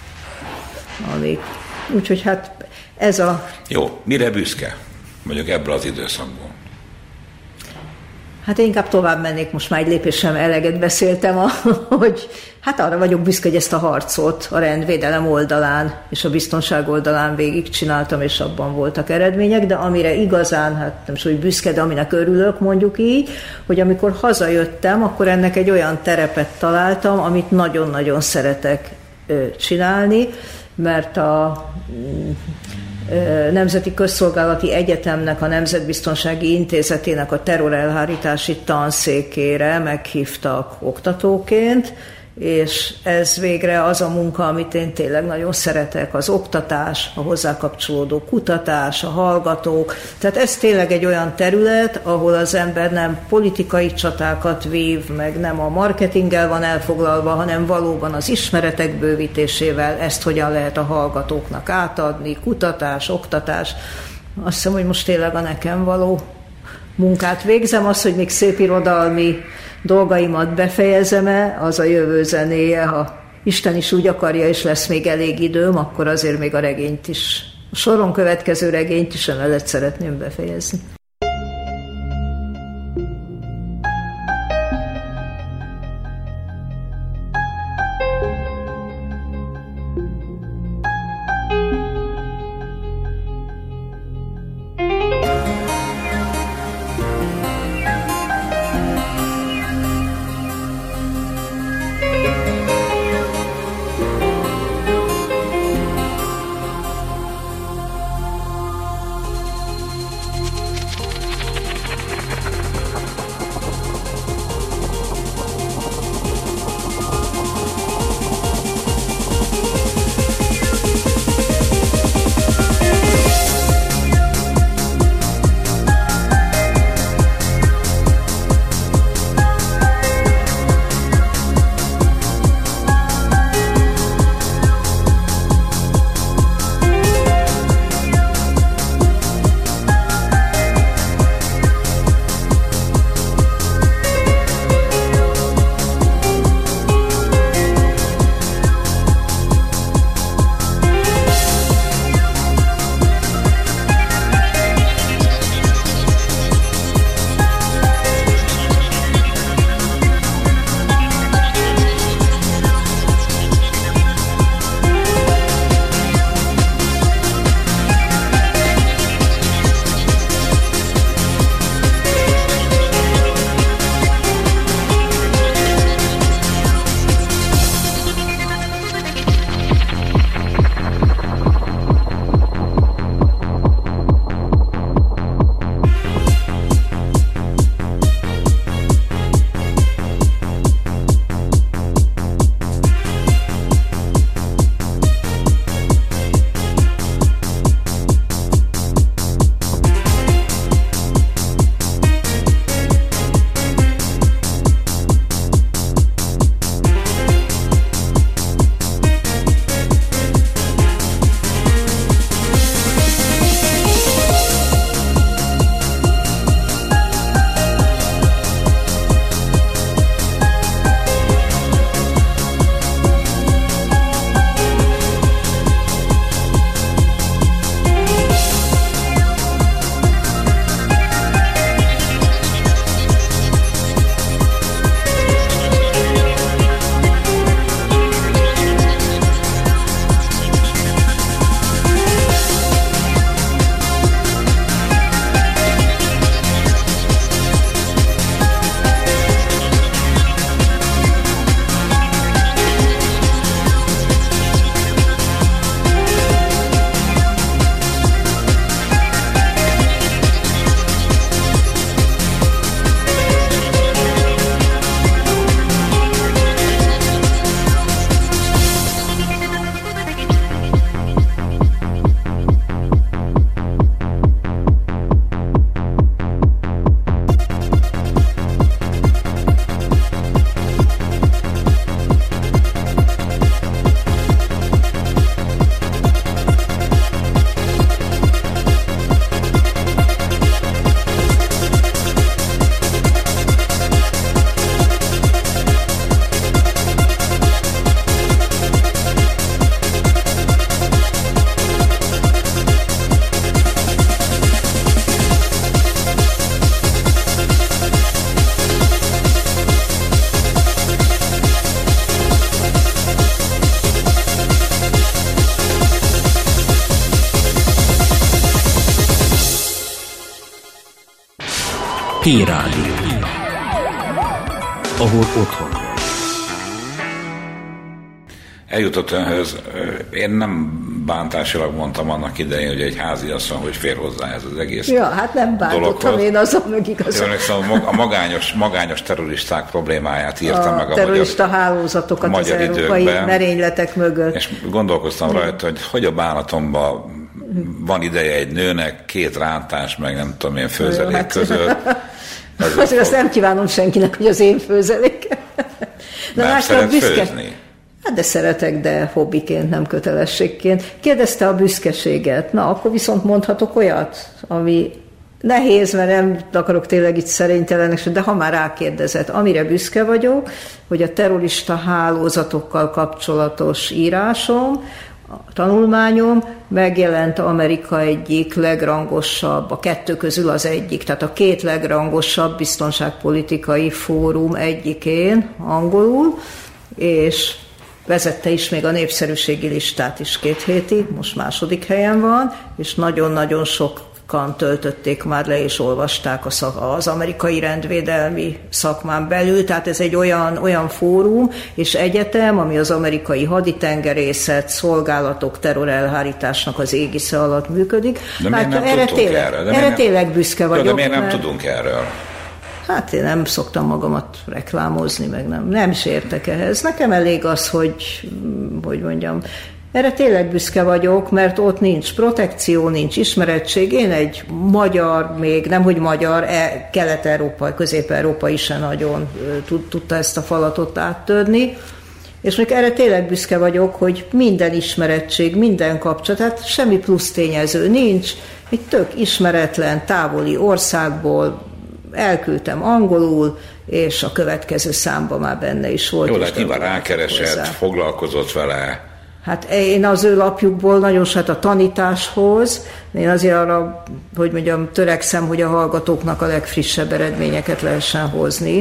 úgyhogy hát ez a... Jó, mire büszke? Mondjuk ebből az időszakból. Hát én inkább tovább mennék, most már egy lépésem eleget beszéltem, hogy hát arra vagyok büszke, hogy ezt a harcot a rendvédelem oldalán és a biztonság oldalán végigcsináltam, és abban voltak eredmények, de amire igazán, hát nem is, hogy büszke, de aminek örülök, mondjuk így, hogy amikor hazajöttem, akkor ennek egy olyan terepet találtam, amit nagyon-nagyon szeretek csinálni, mert a Nemzeti Közszolgálati Egyetemnek, a Nemzetbiztonsági Intézetének a terrorelhárítási tanszékére meghívtak oktatóként, és ez végre az a munka, amit én tényleg nagyon szeretek, az oktatás, a hozzá kapcsolódó kutatás, a hallgatók. Tehát ez tényleg egy olyan terület, ahol az ember nem politikai csatákat vív, meg nem a marketinggel van elfoglalva, hanem valóban az ismeretek bővítésével ezt hogyan lehet a hallgatóknak átadni, kutatás, oktatás. Azt hiszem, hogy most tényleg a nekem való munkát végzem, az, hogy még szépirodalmi dolgaimat befejezem-e, az a jövő zenéje, ha Isten is úgy akarja, és lesz még elég időm, akkor azért még a regényt is, a soron következő regényt is emellett szeretném befejezni. T-Rádió, ahol otthon vagy. Eljutott önhöz, én nem bántásilag mondtam annak idején, hogy egy háziasszony, hogy fér hozzá ez az egész. Ja, hát nem bántottam, én azon meg igazán. A magányos terroristák problémáját írtam meg a terrorista hálózatokat az európai merényletek mögött. És gondolkoztam rajta, hogy a bánatomban van ideje egy nőnek, 2 rántás, meg nem tudom én főzelék között. Azért azt nem kívánom senkinek, hogy az én főzelék. Nem szeret főzni. Hát de szeretek, de hobbiként, nem kötelességként. Kérdezte a büszkeséget. Na, akkor viszont mondhatok olyat, ami nehéz, mert nem akarok tényleg itt szerénytelenek, de ha már rákérdezett, amire büszke vagyok, hogy a terrorista hálózatokkal kapcsolatos írásom, a tanulmányom megjelent Amerika egyik legrangosabb, a 2 közül az egyik, tehát a 2 legrangosabb biztonságpolitikai fórum egyikén, angolul, és vezette is még a népszerűségi listát is 2 hétig, most 2. helyen van, és nagyon-nagyon sokan töltötték már le és olvasták az amerikai rendvédelmi szakmán belül, tehát ez egy olyan fórum és egyetem, ami az amerikai haditengerészet, szolgálatok, terrorelhárításnak az égisze alatt működik. De miért nem tudtunk erről? Erre tényleg büszke vagyok. De miért nem tudunk erről? Hát én nem szoktam magamat reklámozni, meg nem is értek ehhez. Nekem elég az, hogy mondjam, erre tényleg büszke vagyok, mert ott nincs protekció, nincs ismerettség. Én egy magyar, még nemhogy magyar, Kelet-Európa, Közép-Európa is nagyon tudta ezt a falatot áttörni. És még erre tényleg büszke vagyok, hogy minden ismerettség, minden kapcsolat, tehát semmi plusz tényező nincs. Egy tök ismeretlen, távoli országból elküldtem angolul, és a következő számban már benne is volt. Jó, hát nyilván rákeresett, foglalkozott vele. Hát én az ő lapjukból nagyon sokat a tanításhoz, én azért arra, hogy mondjam, törekszem, hogy a hallgatóknak a legfrissebb eredményeket lehessen hozni.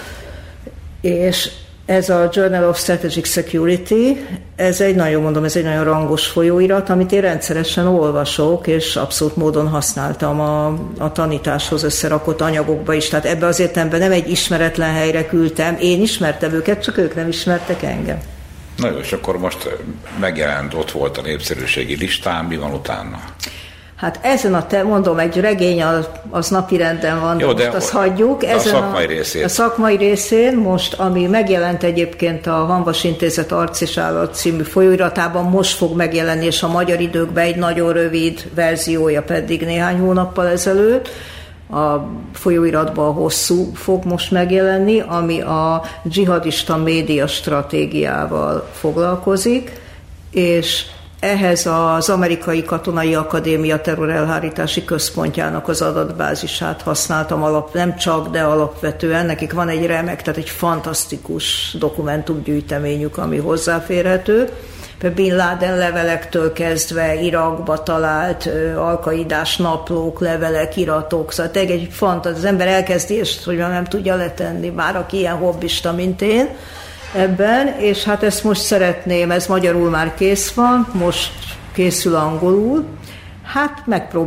És ez a Journal of Strategic Security, ez egy nagyon rangos folyóirat, amit én rendszeresen olvasok, és abszolút módon használtam a tanításhoz összerakott anyagokba is. Tehát ebbe az értelemben nem egy ismeretlen helyre küldtem, én ismertem őket, csak ők nem ismertek engem. Na jó, és akkor most megjelent, ott volt a népszerűségi listán, mi van utána? Hát ezen mondom, egy regény az napirenden van, jó, de most azt hagyjuk. Ezen a szakmai részén most, ami megjelent egyébként a Hamvas Intézet Arc és Állat című folyóiratában, most fog megjelenni, és a Magyar Időkben egy nagyon rövid verziója pedig néhány hónappal ezelőtt. A folyóiratban hosszú fog most megjelenni, ami a dzsihadista média stratégiával foglalkozik, és ehhez az Amerikai Katonai Akadémia Terrorelhárítási Központjának az adatbázisát használtam, nem csak, de alapvetően. Nekik van egy remek, tehát egy fantasztikus dokumentumgyűjteményük, ami hozzáférhető. Bin Laden levelektől kezdve Irakba talált alkaidás naplók, levelek, iratok, szóval egy az ember elkezdi, és hogy nem tudja letenni, már aki ilyen hobbista, mint én ebben, és hát ezt most szeretném, ez magyarul már kész van, most készül angolul, hát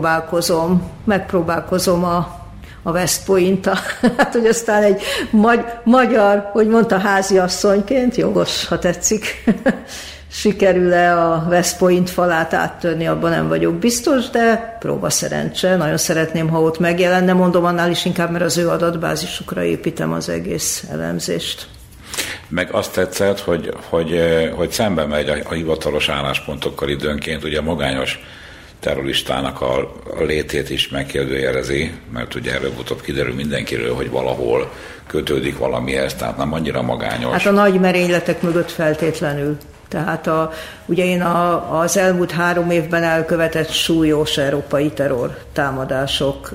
megpróbálkozom a West Point-a, hát hogy aztán egy magyar, hogy mondta, háziasszonyként, jogos, ha tetszik, sikerül-e a West Point falát áttörni, abban nem vagyok biztos, de próba szerencse. Nagyon szeretném, ha ott megjelenne, mondom annál is inkább, mert az ő adatbázisukra építem az egész elemzést. Meg azt tetszett, hogy szembe megy a hivatalos álláspontokkal időnként, ugye a magányos terroristának a létét is megkérdőjelezi, mert ugye előbb-utóbb kiderül mindenkiről, hogy valahol kötődik valamihez, tehát nem annyira magányos. Hát a nagy merényletek mögött feltétlenül. Tehát ugye én az elmúlt 3 évben elkövetett súlyos európai terror támadásokat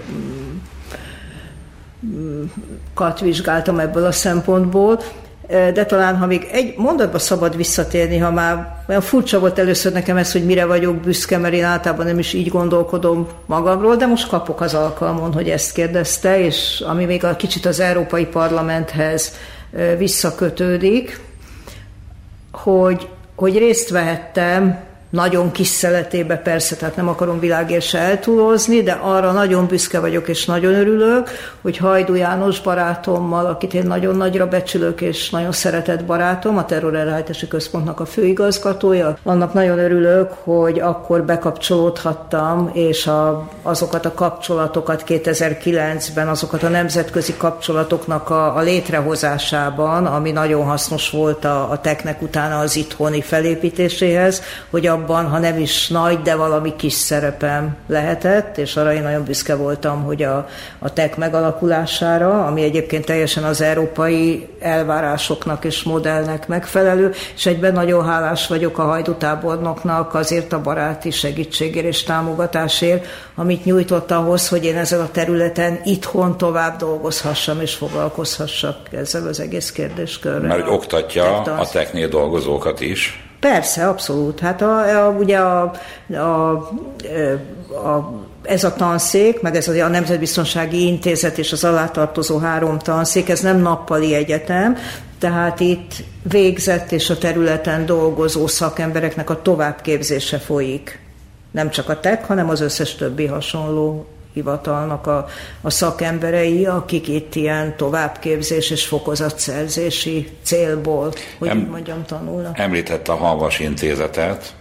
vizsgáltam ebből a szempontból, de talán, ha még egy mondatba szabad visszatérni, ha már olyan furcsa volt először nekem ez, hogy mire vagyok büszke, mert én általában nem is így gondolkodom magamról, de most kapok az alkalmon, hogy ezt kérdezte, és ami még a kicsit az Európai Parlamenthez visszakötődik, hogy részt vehettem nagyon kis szeletébe persze, tehát nem akarom világért se eltúlozni, de arra nagyon büszke vagyok és nagyon örülök, hogy Hajdú János barátommal, akit én nagyon nagyra becsülök és nagyon szeretett barátom, a Terrorelhárítási Központnak a főigazgatója, annak nagyon örülök, hogy akkor bekapcsolódhattam, és azokat a kapcsolatokat 2009-ben, azokat a nemzetközi kapcsolatoknak a létrehozásában, ami nagyon hasznos volt a TEK-nek utána az itthoni felépítéséhez, hogy abban, ha nem is nagy, de valami kis szerepem lehetett, és arra én nagyon büszke voltam, hogy a TEK megalakulására, ami egyébként teljesen az európai elvárásoknak és modellnek megfelelő, és egyben nagyon hálás vagyok a Hajdú tábornoknak azért a baráti segítségért és támogatásért, amit nyújtott ahhoz, hogy én ezen a területen itthon tovább dolgozhassam és foglalkozhassak ezzel az egész kérdéskörrel. Mert hogy oktatja a TEK-nél dolgozókat is. Persze, abszolút. Hát ugye ez a tanszék, meg ez a Nemzetbiztonsági Intézet és az alátartozó 3 tanszék, ez nem nappali egyetem, tehát itt végzett és a területen dolgozó szakembereknek a továbbképzése folyik. Nem csak a TEK, hanem az összes többi hasonló hivatalnak a szakemberei, akik itt ilyen továbbképzés és fokozatszerzési célból, hogy így mondjam, tanulnak. Említette a Hamvas Intézetet.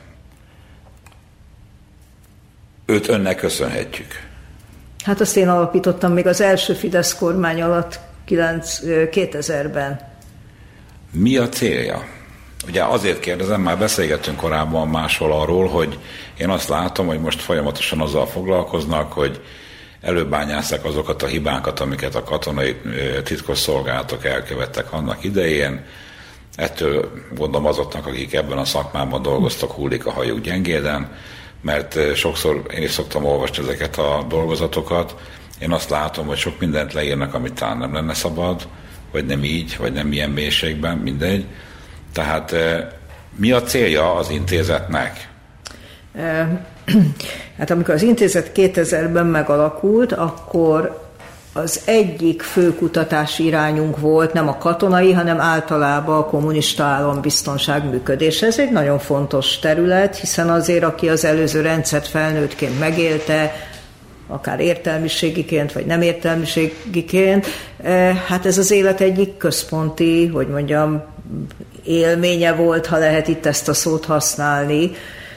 Őt önnek köszönhetjük. Hát azt én alapítottam még az első Fidesz kormány alatt 2000-ben. Mi a célja? Ugye azért kérdezem, már beszélgettünk korábban máshol arról, hogy én azt látom, hogy most folyamatosan azzal foglalkoznak, hogy előbányásszák azokat a hibákat, amiket a katonai titkosszolgálatok elkövettek annak idején. Ettől gondolom azoknak, akik ebben a szakmában dolgoztak, hullik a hajuk gyengéden, mert sokszor én is szoktam olvasni ezeket a dolgozatokat. Én azt látom, hogy sok mindent leírnak, amit talán nem lenne szabad, vagy nem így, vagy nem ilyen mélységben, mindegy. Tehát mi a célja az intézetnek? Hát amikor az intézet 2000-ben megalakult, akkor az egyik fő kutatási irányunk volt nem a katonai, hanem általában a kommunista állambiztonság működése. Ez egy nagyon fontos terület, hiszen azért, aki az előző rendszert felnőttként megélte, akár értelmiségiként, vagy nem értelmiségiként, hát ez az élet egyik központi, hogy mondjam, élménye volt, ha lehet itt ezt a szót használni.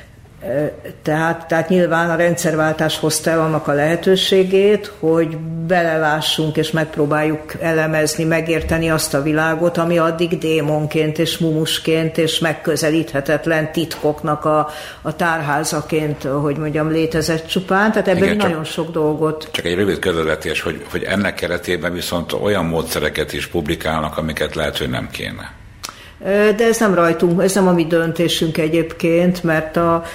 Tehát nyilván a rendszerváltás hozta el annak a lehetőségét, hogy belelássunk és megpróbáljuk elemezni, megérteni azt a világot, ami addig démonként és mumusként és megközelíthetetlen titkoknak a tárházaként, hogy mondjam, létezett csupán. Tehát ebben nagyon sok dolgot... Csak egy rövid közvetítés, hogy ennek keretében viszont olyan módszereket is publikálnak, amiket lehet, hogy nem kéne. De ez nem rajtunk, ez nem a mi döntésünk egyébként, mert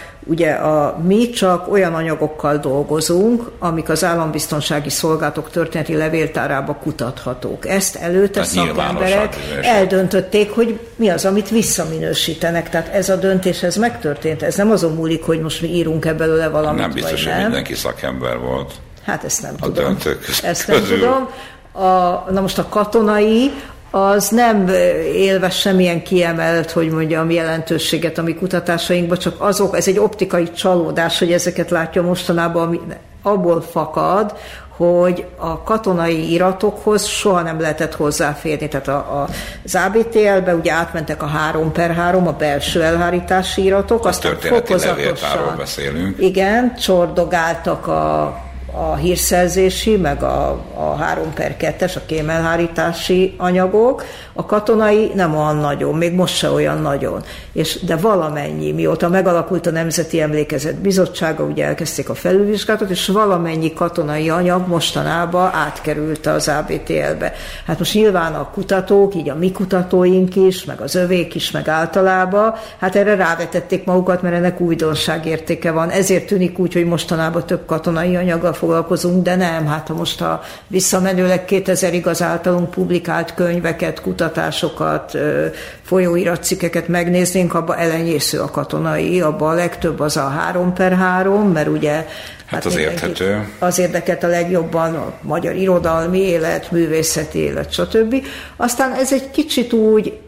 mi csak olyan anyagokkal dolgozunk, amik az állambiztonsági szolgálatok történeti levéltárába kutathatók. Ezt előtte szakemberek eldöntötték, hogy mi az, amit visszaminősítenek. Tehát ez a döntés, ez megtörtént. Ez nem azon múlik, hogy most mi írunk ebből valamit, nem biztos, hogy mindenki szakember volt. Hát ezt nem tudom. Ezt nem tudom. Na most a katonai, az nem élve semmilyen kiemelt, hogy mondjam, jelentőséget a mi kutatásainkban, csak ez egy optikai csalódás, hogy ezeket látja mostanában, ami abból fakad, hogy a katonai iratokhoz soha nem lehetett hozzáférni. Tehát az ABTL-be ugye átmentek a 3/3, a belső elhárítási iratok, aztán fokozatosan beszélünk. Igen, csordogáltak a hírszerzési, meg a 3/2-es, a kémelhárítási anyagok, a katonai nem olyan nagyon, még most se olyan nagyon. De valamennyi, mióta megalakult a Nemzeti Emlékezet Bizottsága, ugye elkezdték a felülvizsgálatot, és valamennyi katonai anyag mostanában átkerült az ABTL-be. Hát most nyilván a kutatók, így a mi kutatóink is, meg az övék is, meg általában, hát erre rávetették magukat, mert ennek újdonságértéke van. Ezért tűnik úgy, hogy mostanában több katonai anyaggal foglalkozunk, de nem. Hát ha most visszamenőleg 2000-ig az általunk publikált könyveket, kutatásokat, folyóiratcikkeket megnéznénk, abban elenyésző a katonai, abban a legtöbb az a 3/3, mert ugye hát az érthető. Az érdekelt a legjobban a magyar irodalmi élet, művészeti élet, stb. Aztán ez egy kicsit úgy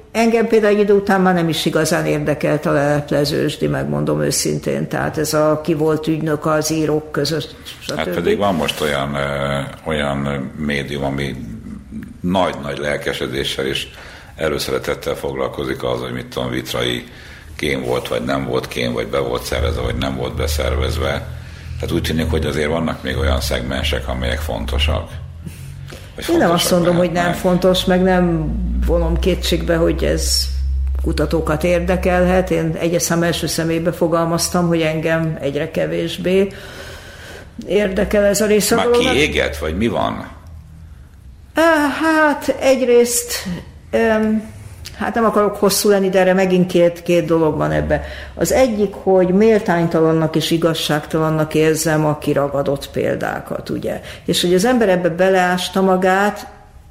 engem például egy idő után már nem is igazán érdekelt a leleplezősdi, megmondom őszintén. Tehát ez a ki volt ügynök az írók között, stb. Hát pedig van most olyan médium, ami nagy-nagy lelkesedéssel és előszeretettel foglalkozik az, hogy mit tudom, Vitrai kém volt, vagy nem volt kém, vagy be volt szervezve, vagy nem volt beszervezve. Tehát úgy tűnik, hogy azért vannak még olyan szegmensek, amelyek fontosak. Én nem azt mondom, hogy nem fontos, meg nem vonom kétségbe, hogy ez kutatókat érdekelhet. Én egyeszem első személybe fogalmaztam, hogy engem egyre kevésbé érdekel ez a része. Már kiégett, vagy mi van? Hát egyrészt, hát nem akarok hosszú lenni, de erre megint két dolog van ebbe. Az egyik, hogy méltánytalannak és igazságtalannak érzem a kiragadott példákat, ugye. És hogy az ember ebbe beleásta magát,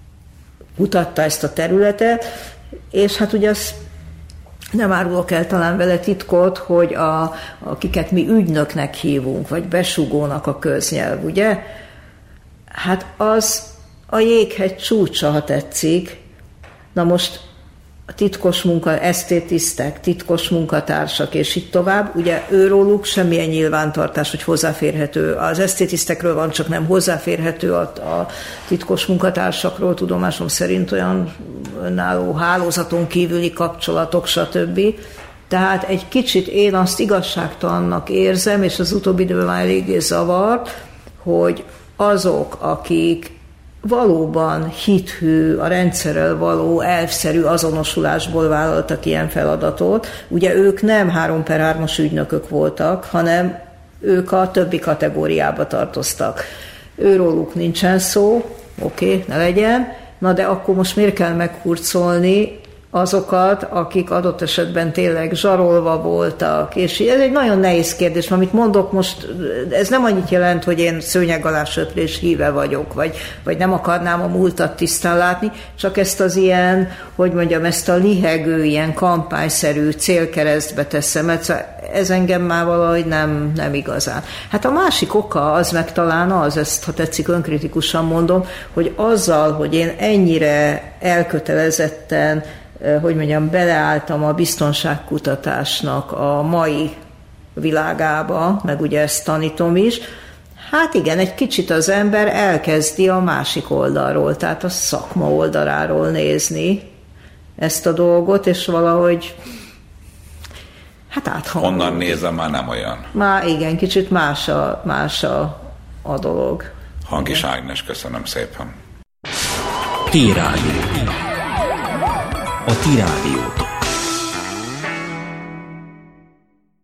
kutatta ezt a területet, és hát ugye az nem árulok el talán vele titkot, hogy akiket mi ügynöknek hívunk, vagy besugónak a köznyelv, ugye? Hát az a jéghegy csúcsa, ha tetszik. Na most a titkos munka, esztétisztek, titkos munkatársak, és így tovább, ugye őróluk semmilyen nyilvántartás, hogy hozzáférhető. Az esztétisztekről van, csak nem hozzáférhető a titkos munkatársakról, tudomásom szerint olyan önálló hálózaton kívüli kapcsolatok, stb. Tehát egy kicsit én azt igazságtalannak érzem, és az utóbbi időben már eléggé zavart, hogy azok, akik valóban hithű, a rendszerrel való elvszerű azonosulásból vállaltak ilyen feladatot. Ugye ők nem 3/3-as ügynökök voltak, hanem ők a többi kategóriába tartoztak. Őróluk nincsen szó, oké, ne legyen, na de akkor most miért kell meghurcolni azokat, akik adott esetben tényleg zsarolva voltak, és ez egy nagyon nehéz kérdés, amit mondok most, ez nem annyit jelent, hogy én szőnyeg alá söprés híve vagyok, vagy nem akarnám a múltat tisztán látni, csak ezt az ilyen, hogy mondjam, ezt a lihegő, ilyen kampányszerű célkeresztbe teszem, ez engem már valahogy nem igazán. Hát a másik oka az meg talán az, ezt ha tetszik önkritikusan mondom, hogy azzal, hogy én ennyire elkötelezetten, hogy mondjam, beleálltam a biztonságkutatásnak a mai világába, meg ugye ezt tanítom is, hát igen, egy kicsit az ember elkezdi a másik oldalról, tehát a szakma oldaláról nézni ezt a dolgot, és valahogy hát áthangolni. Onnan nézem, már nem olyan. Már igen, kicsit más a dolog. Hankis Ágnes, köszönöm szépen. T-Rádió. A Ti Rádiótok.